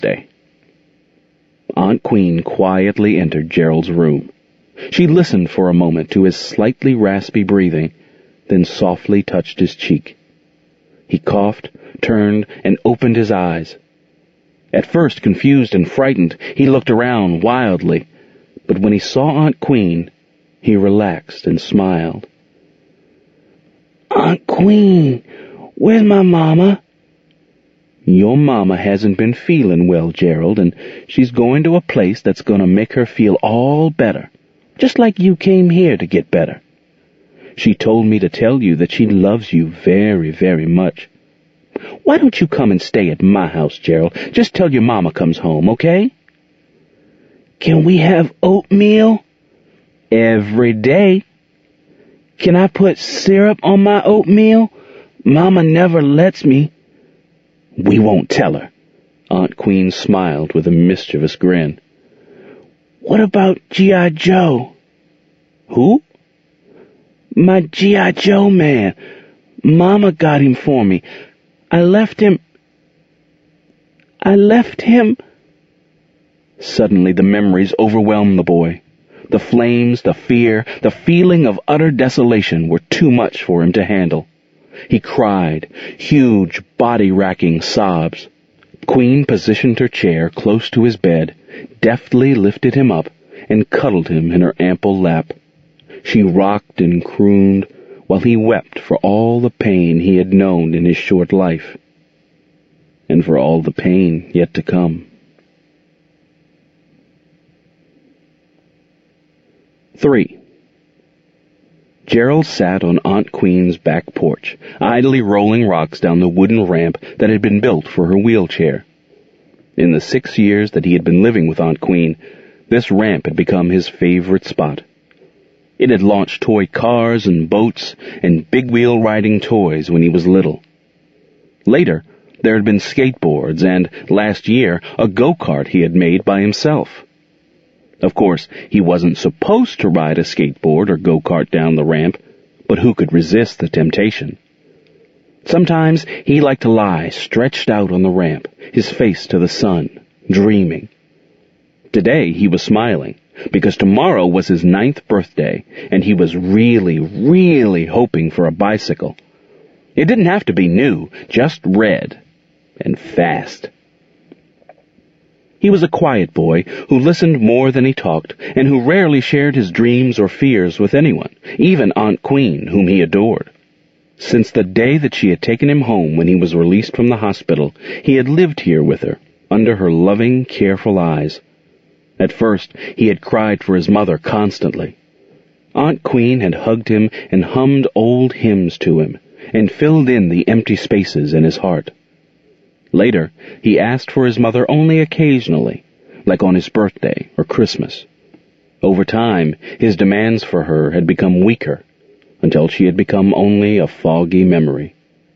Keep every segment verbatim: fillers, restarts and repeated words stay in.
birthday. Aunt Queen quietly entered Gerald's room. She listened for a moment to his slightly raspy breathing, then softly touched his cheek. He coughed, turned, and opened his eyes. At first, confused and frightened, he looked around wildly, but when he saw Aunt Queen, he relaxed and smiled. "Aunt Queen, where's my mama?" "Your mama hasn't been feeling well, Gerald, and she's going to a place that's going to make her feel all better, just like you came here to get better. She told me to tell you that she loves you very, very much. Why don't you come and stay at my house, Gerald? Just till your mama comes home, okay?" "Can we have oatmeal?" "Every day." "Can I put syrup on my oatmeal? Mama never lets me." "We won't tell her." Aunt Queen smiled with a mischievous grin. "What about G I. Joe?" "Who?" "My G I. Joe man. Mama got him for me. I left him... I left him... Suddenly the memories overwhelmed the boy. The flames, the fear, the feeling of utter desolation were too much for him to handle. He cried, huge, body-racking sobs. Queen positioned her chair close to his bed, deftly lifted him up, and cuddled him in her ample lap. She rocked and crooned, while he wept for all the pain he had known in his short life, and for all the pain yet to come. Three. Gerald sat on Aunt Queen's back porch, idly rolling rocks down the wooden ramp that had been built for her wheelchair. In the six years that he had been living with Aunt Queen, this ramp had become his favorite spot. It had launched toy cars and boats and big-wheel riding toys when he was little. Later, there had been skateboards and, last year, a go-kart he had made by himself. Of course, he wasn't supposed to ride a skateboard or go-kart down the ramp, but who could resist the temptation? Sometimes he liked to lie stretched out on the ramp, his face to the sun, dreaming. Today he was smiling, because tomorrow was his ninth birthday, and he was really, really hoping for a bicycle. It didn't have to be new, just red and fast. He was a quiet boy who listened more than he talked, and who rarely shared his dreams or fears with anyone, even Aunt Queen, whom he adored. Since the day that she had taken him home when he was released from the hospital, he had lived here with her, under her loving, careful eyes. At first, he had cried for his mother constantly. Aunt Queen had hugged him and hummed old hymns to him, and filled in the empty spaces in his heart. Later, he asked for his mother only occasionally, like on his birthday or Christmas. Over time, his demands for her had become weaker, until she had become only a foggy memory.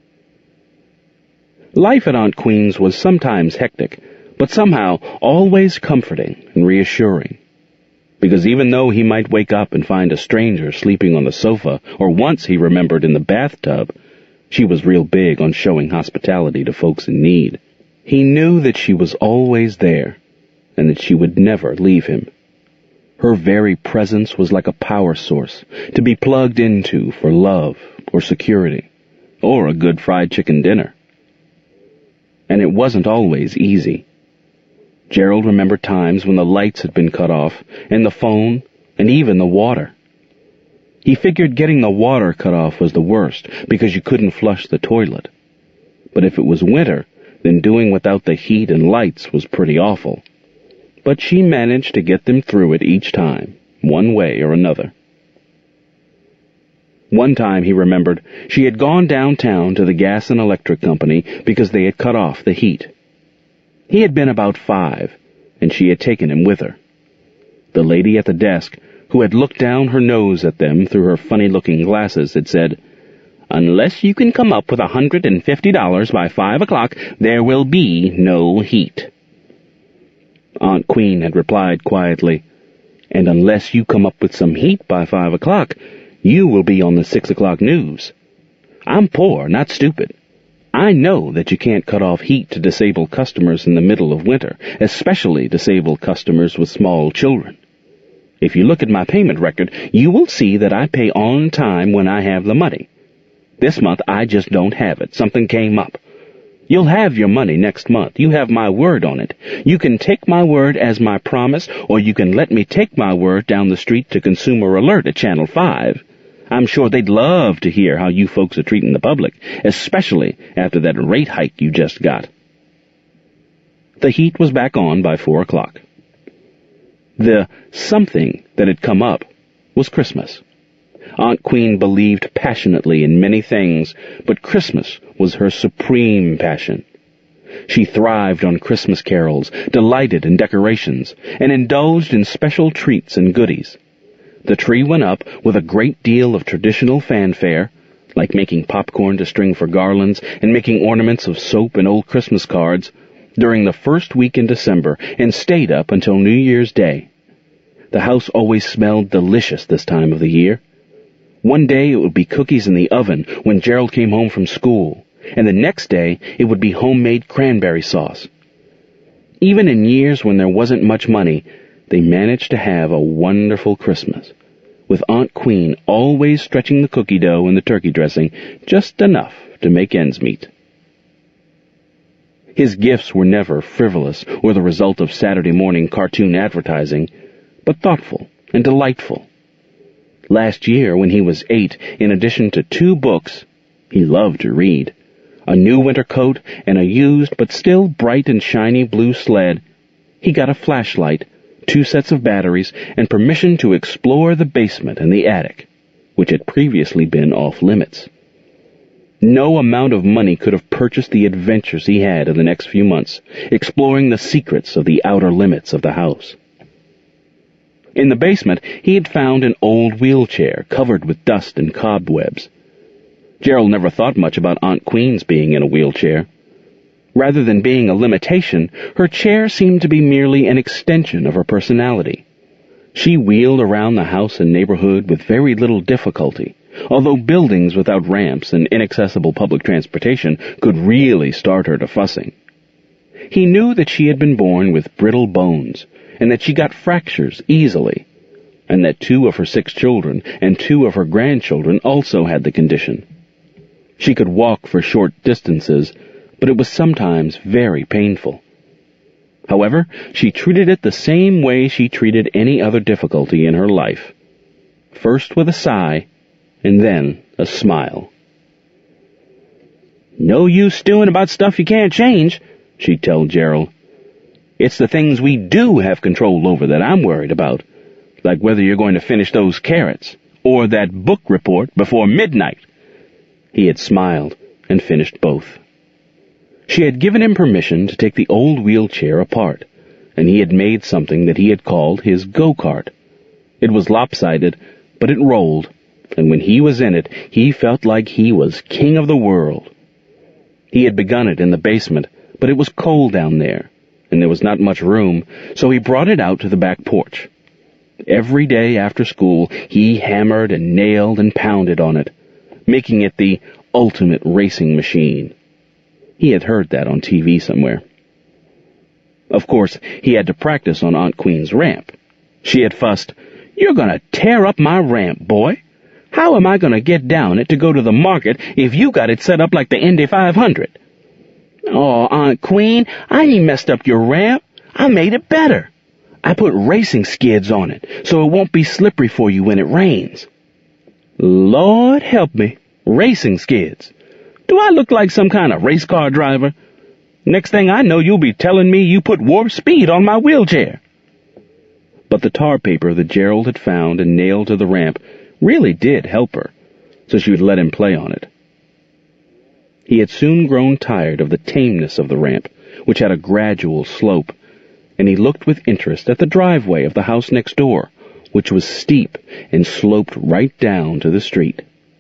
Life at Aunt Queen's was sometimes hectic, but somehow always comforting and reassuring. Because even though he might wake up and find a stranger sleeping on the sofa, or once he remembered in the bathtub, she was real big on showing hospitality to folks in need. He knew that she was always there, and that she would never leave him. Her very presence was like a power source to be plugged into for love or security, or a good fried chicken dinner. And it wasn't always easy. Gerald remembered times when the lights had been cut off, and the phone, and even the water. He figured getting the water cut off was the worst, because you couldn't flush the toilet. But if it was winter, then doing without the heat and lights was pretty awful. But she managed to get them through it each time, one way or another. One time, he remembered, she had gone downtown to the gas and electric company because they had cut off the heat. He had been about five, and she had taken him with her. The lady at the desk, who had looked down her nose at them through her funny-looking glasses, had said, "Unless you can come up with a hundred and fifty dollars by five o'clock, there will be no heat." Aunt Queen had replied quietly, "And unless you come up with some heat by five o'clock, you will be on the six o'clock news. I'm poor, not stupid. I know that you can't cut off heat to disabled customers in the middle of winter, especially disabled customers with small children. If you look at my payment record, you will see that I pay on time when I have the money. This month I just don't have it. Something came up. You'll have your money next month. You have my word on it. You can take my word as my promise, or you can let me take my word down the street to Consumer Alert at Channel five. I'm sure they'd love to hear how you folks are treating the public, especially after that rate hike you just got. The heat was back on by four o'clock. The something that had come up was Christmas. Aunt Queen believed passionately in many things, but Christmas was her supreme passion. She thrived on Christmas carols, delighted in decorations, and indulged in special treats and goodies. The tree went up with a great deal of traditional fanfare, like making popcorn to string for garlands and making ornaments of soap and old Christmas cards, during the first week in December, and stayed up until New Year's Day. The house always smelled delicious this time of the year. One day it would be cookies in the oven when Gerald came home from school, and the next day it would be homemade cranberry sauce. Even in years when there wasn't much money, they managed to have a wonderful Christmas, with Aunt Queen always stretching the cookie dough and the turkey dressing just enough to make ends meet. His gifts were never frivolous or the result of Saturday morning cartoon advertising, but thoughtful and delightful. Last year, when he was eight, in addition to two books he loved to read, a new winter coat, and a used but still bright and shiny blue sled, he got a flashlight, two sets of batteries, and permission to explore the basement and the attic, which had previously been off-limits. No amount of money could have purchased the adventures he had in the next few months, exploring the secrets of the outer limits of the house. In the basement, he had found an old wheelchair covered with dust and cobwebs. Gerald never thought much about Aunt Queen's being in a wheelchair. Rather than being a limitation, her chair seemed to be merely an extension of her personality. She wheeled around the house and neighborhood with very little difficulty, although buildings without ramps and inaccessible public transportation could really start her to fussing. He knew that she had been born with brittle bones, and that she got fractures easily, and that two of her six children and two of her grandchildren also had the condition. She could walk for short distances, but it was sometimes very painful. However, she treated it the same way she treated any other difficulty in her life, first with a sigh, and then a smile. "No use stewing about stuff you can't change," she'd tell Gerald. "It's the things we do have control over that I'm worried about, like whether you're going to finish those carrots, or that book report before midnight." He had smiled and finished both. She had given him permission to take the old wheelchair apart, and he had made something that he had called his go-kart. It was lopsided, but it rolled, and when he was in it, he felt like he was king of the world. He had begun it in the basement, but it was cold down there, and there was not much room, so he brought it out to the back porch. Every day after school, he hammered and nailed and pounded on it, making it the ultimate racing machine. He had heard that on T V somewhere. Of course, he had to practice on Aunt Queen's ramp. She had fussed, "You're going to tear up my ramp, boy. How am I going to get down it to go to the market if you got it set up like the Indy five hundred? "Oh, Aunt Queen, I ain't messed up your ramp. I made it better. I put racing skids on it, so it won't be slippery for you when it rains." "Lord help me, racing skids. Do I look like some kind of race car driver? Next thing I know, you'll be telling me you put warp speed on my wheelchair." But the tar paper that Gerald had found and nailed to the ramp really did help her, so she would let him play on it. He had soon grown tired of the tameness of the ramp, which had a gradual slope, and he looked with interest at the driveway of the house next door, which was steep and sloped right down to the street.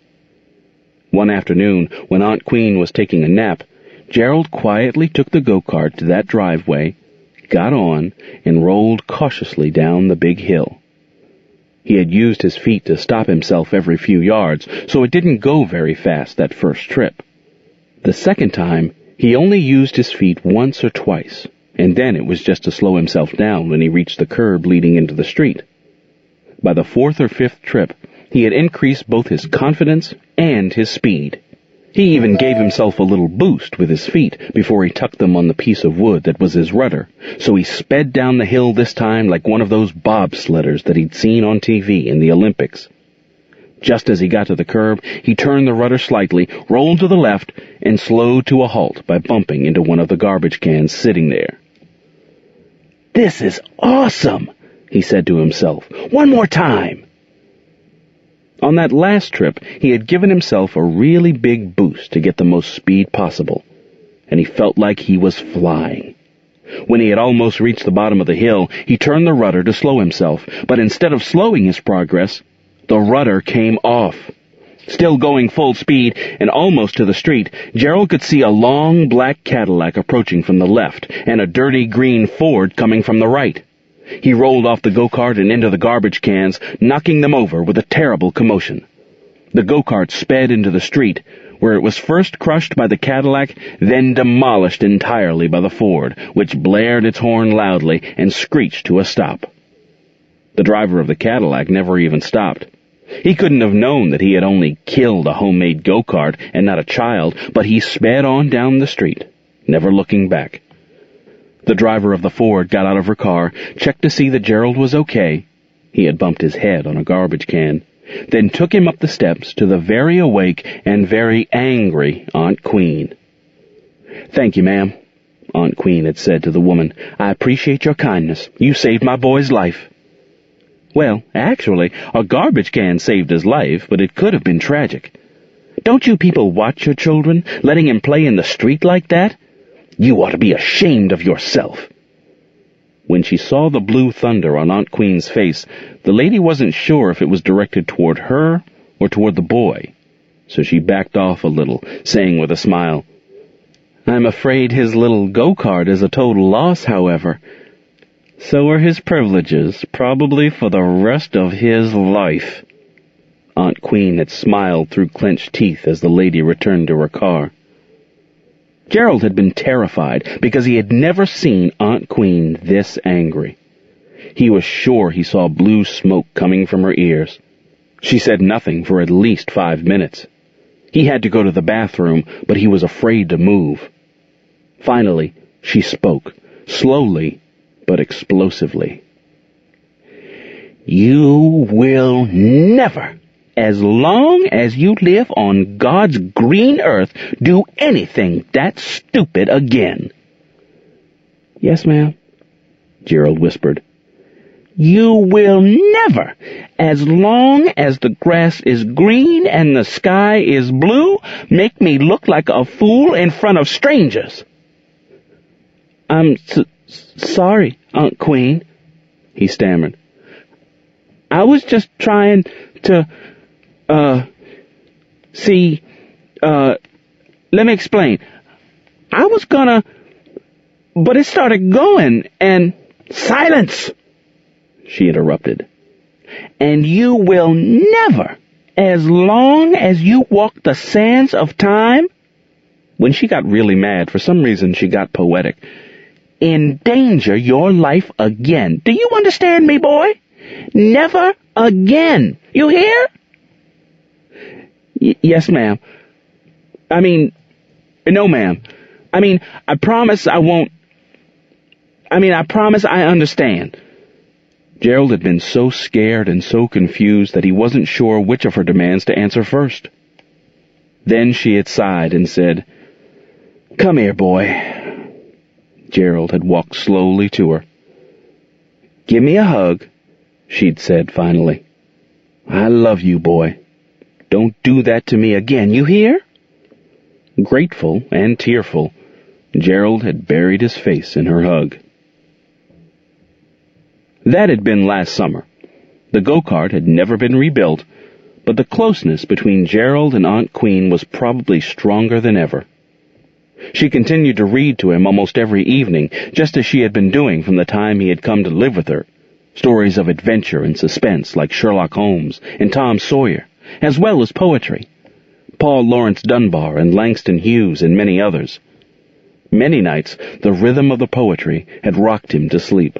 One afternoon, when Aunt Queen was taking a nap, Gerald quietly took the go-kart to that driveway, got on, and rolled cautiously down the big hill. He had used his feet to stop himself every few yards, so it didn't go very fast that first trip. The second time, he only used his feet once or twice, and then it was just to slow himself down when he reached the curb leading into the street. By the fourth or fifth trip, he had increased both his confidence and his speed. He even gave himself a little boost with his feet before he tucked them on the piece of wood that was his rudder, so he sped down the hill this time like one of those bobsledders that he'd seen on T V in the Olympics. Just as he got to the curb, he turned the rudder slightly, rolled to the left, and slowed to a halt by bumping into one of the garbage cans sitting there. "This is awesome," he said to himself. "One more time." On that last trip, he had given himself a really big boost to get the most speed possible, and he felt like he was flying. When he had almost reached the bottom of the hill, he turned the rudder to slow himself, but instead of slowing his progress, the rudder came off. Still going full speed and almost to the street, Gerald could see a long black Cadillac approaching from the left and a dirty green Ford coming from the right. He rolled off the go-kart and into the garbage cans, knocking them over with a terrible commotion. The go-kart sped into the street, where it was first crushed by the Cadillac, then demolished entirely by the Ford, which blared its horn loudly and screeched to a stop. The driver of the Cadillac never even stopped. He couldn't have known that he had only killed a homemade go-kart and not a child, but he sped on down the street, never looking back. The driver of the Ford got out of her car, checked to see that Gerald was okay. He had bumped his head on a garbage can, then took him up the steps to the very awake and very angry Aunt Queen. "Thank you, ma'am," Aunt Queen had said to the woman. "I appreciate your kindness. You saved my boy's life." "Well, actually, a garbage can saved his life, but it could have been tragic. Don't you people watch your children, letting him play in the street like that? You ought to be ashamed of yourself." When she saw the blue thunder on Aunt Queen's face, the lady wasn't sure if it was directed toward her or toward the boy, so she backed off a little, saying with a smile, "I'm afraid his little go-kart is a total loss, however. So are his privileges, probably for the rest of his life." Aunt Queen had smiled through clenched teeth as the lady returned to her car. Gerald had been terrified because he had never seen Aunt Queen this angry. He was sure he saw blue smoke coming from her ears. She said nothing for at least five minutes. He had to go to the bathroom, but he was afraid to move. Finally, she spoke, slowly but explosively. "You will never, as long as you live on God's green earth, do anything that stupid again." "Yes, ma'am," Gerald whispered. "You will never, as long as the grass is green and the sky is blue, make me look like a fool in front of strangers." "I'm s- sorry, Aunt Queen," he stammered. "I was just trying to... Uh, see, uh, let me explain. I was gonna, but it started going, and—" "Silence!" she interrupted. "And you will never, as long as you walk the sands of time," when she got really mad, for some reason she got poetic, "endanger your life again. Do you understand me, boy? Never again. You hear?" Y- yes, ma'am. I mean, no, ma'am. I mean, I promise I won't... I mean, I promise I understand." Gerald had been so scared and so confused that he wasn't sure which of her demands to answer first. Then she had sighed and said, "Come here, boy." Gerald had walked slowly to her. "Give me a hug," she'd said finally. "I love you, boy. Don't do that to me again, you hear?" Grateful and tearful, Gerald had buried his face in her hug. That had been last summer. The go-kart had never been rebuilt, but the closeness between Gerald and Aunt Queen was probably stronger than ever. She continued to read to him almost every evening, just as she had been doing from the time he had come to live with her, stories of adventure and suspense like Sherlock Holmes and Tom Sawyer, as well as poetry. Paul Laurence Dunbar and Langston Hughes and many others. Many nights, the rhythm of the poetry had rocked him to sleep.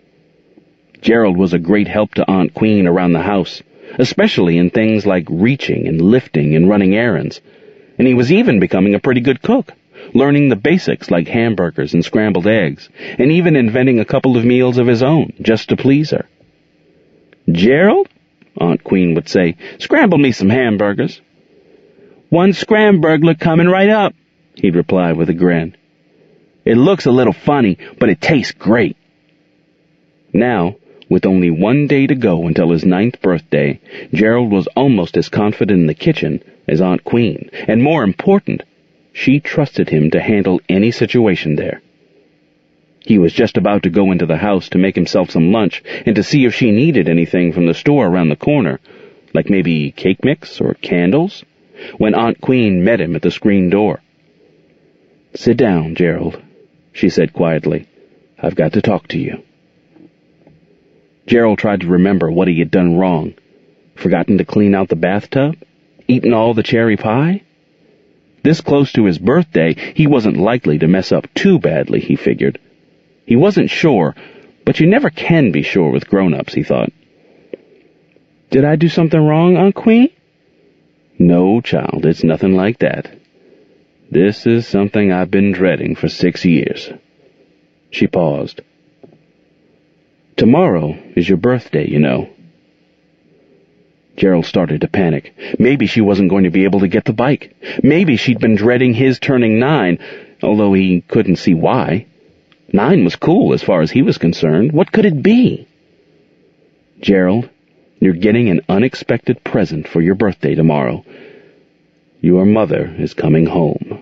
Gerald was a great help to Aunt Queen around the house, especially in things like reaching and lifting and running errands, and he was even becoming a pretty good cook, learning the basics like hamburgers and scrambled eggs, and even inventing a couple of meals of his own, just to please her. "Gerald," Aunt Queen would say, "scramble me some hamburgers." "One scramburglar coming right up," he'd reply with a grin. "It looks a little funny, but it tastes great." Now, with only one day to go until his ninth birthday, Gerald was almost as confident in the kitchen as Aunt Queen, and more important, she trusted him to handle any situation there. He was just about to go into the house to make himself some lunch and to see if she needed anything from the store around the corner, like maybe cake mix or candles, when Aunt Queen met him at the screen door. "Sit down, Gerald," she said quietly. "I've got to talk to you." Gerald tried to remember what he had done wrong. Forgotten to clean out the bathtub? Eaten all the cherry pie? This close to his birthday, he wasn't likely to mess up too badly, he figured. He wasn't sure, but you never can be sure with grown-ups, he thought. "Did I do something wrong, Aunt Queen?" "No, child, it's nothing like that. This is something I've been dreading for six years. She paused. "Tomorrow is your birthday, you know." Gerald started to panic. Maybe she wasn't going to be able to get the bike. Maybe she'd been dreading his turning nine, although he couldn't see why. Nine was cool as far as he was concerned. What could it be? "Gerald, you're getting an unexpected present for your birthday tomorrow. Your mother is coming home."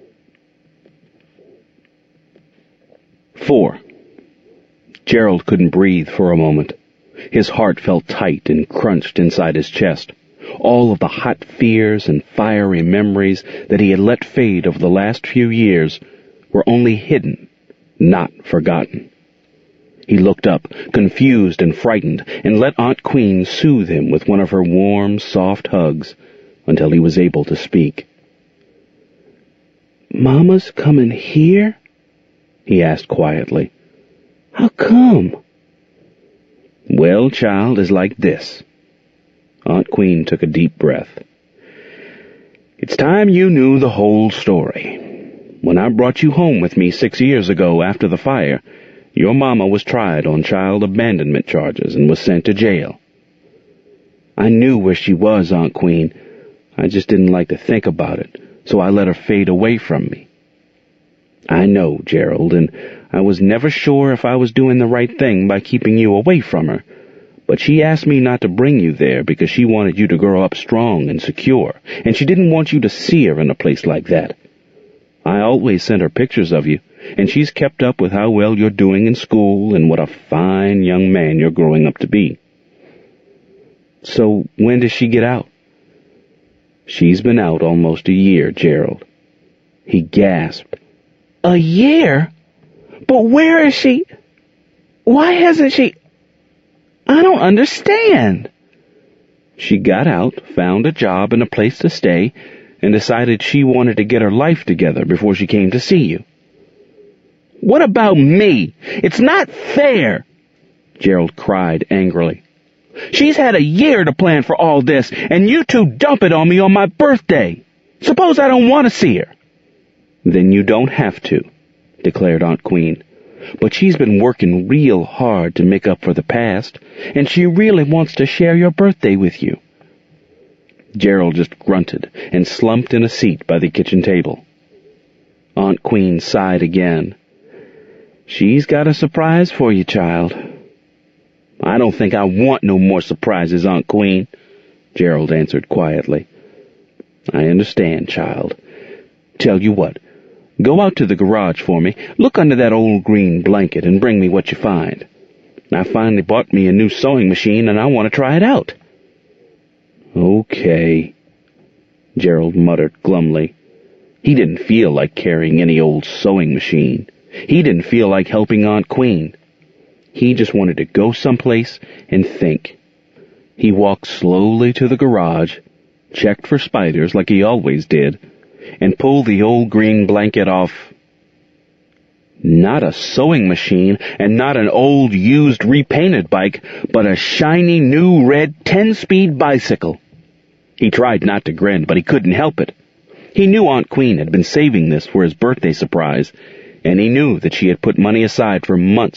Four. Gerald couldn't breathe for a moment. His heart felt tight and crunched inside his chest. All of the hot fears and fiery memories that he had let fade over the last few years were only hidden, not forgotten. He looked up, confused and frightened, and let Aunt Queen soothe him with one of her warm, soft hugs until he was able to speak. "Mama's coming here?" he asked quietly. "How come?" "Well, child, is like this." Aunt Queen took a deep breath. "It's time you knew the whole story. When I brought you home with me six years ago after the fire, your mama was tried on child abandonment charges and was sent to jail. I knew where she was, Aunt Queen. I just didn't like to think about it, so I let her fade away from me. I know, Gerald, and I was never sure if I was doing the right thing by keeping you away from her, but she asked me not to bring you there because she wanted you to grow up strong and secure, and she didn't want you to see her in a place like that. I always sent her pictures of you, and she's kept up with how well you're doing in school and what a fine young man you're growing up to be. So when does she get out?" "She's been out almost a year, Gerald." He gasped. "A year? But where is she? Why hasn't she? I don't understand." "She got out, found a job and a place to stay, and decided she wanted to get her life together before she came to see you." "What about me? It's not fair!" Gerald cried angrily. "She's had a year to plan for all this, and you two dump it on me on my birthday. Suppose I don't want to see her." "Then you don't have to," declared Aunt Queen. "But she's been working real hard to make up for the past, and she really wants to share your birthday with you." Gerald just grunted and slumped in a seat by the kitchen table. Aunt Queen sighed again. "She's got a surprise for you, child." "I don't think I want no more surprises, Aunt Queen," Gerald answered quietly. "I understand, child. Tell you what, go out to the garage for me, look under that old green blanket, and bring me what you find. I finally bought me a new sewing machine, and I want to try it out." "Okay," Gerald muttered glumly. He didn't feel like carrying any old sewing machine. He didn't feel like helping Aunt Queen. He just wanted to go someplace and think. He walked slowly to the garage, checked for spiders like he always did, and pulled the old green blanket off. Not a sewing machine, and not an old, used, repainted bike, but a shiny, new red ten-speed bicycle. He tried not to grin, but he couldn't help it. He knew Aunt Queen had been saving this for his birthday surprise, and he knew that she had put money aside for months